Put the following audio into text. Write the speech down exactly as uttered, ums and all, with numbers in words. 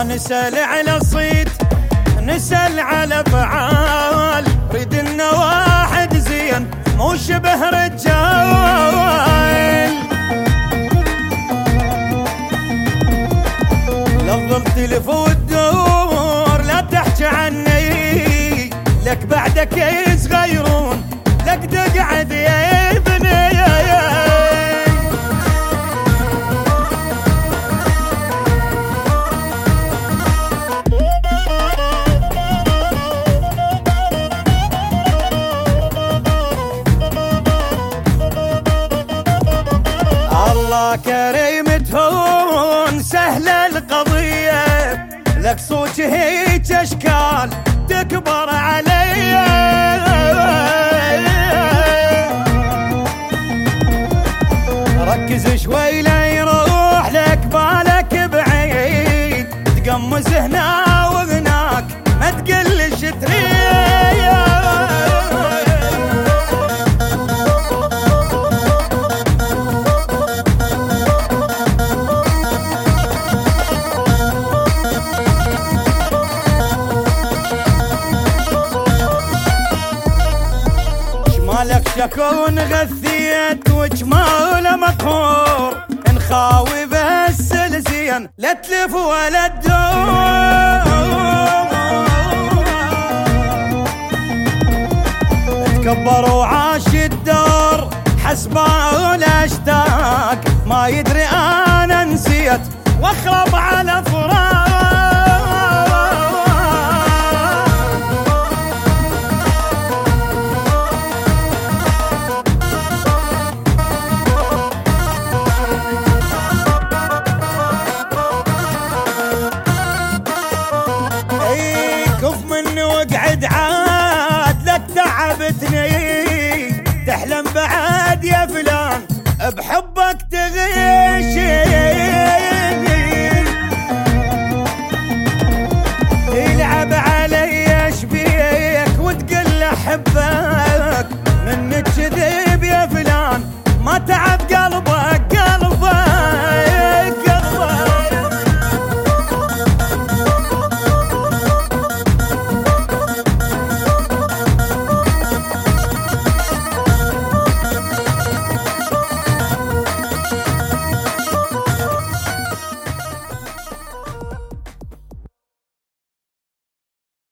ما نسأل على صيت نسأل على فعال، ريد إنه واحد زين مو شبه رجال. لفظ تلف وتدور لا تحكي عني، لك بعدك يصغيرون لك تقعد يا ابني. الله كريم تهون سهلة القضية، لك صوت هيك اشكال تكبر علي. ركز شوي لا يروح لك بالك بعيد، تقمز هنا وهناك ما تقلش تريد. شمالك شكون غثيت وجماله مقهور، نخاوي بس الزين لا تلف ولا تدور. تكبر وعاش الدور حسبه الاشتاق، ما يدري انا نسيت واخرب على فراق. كف مني واقعد عاد لك تعبتني، تحلم بعد يا فلان بحبك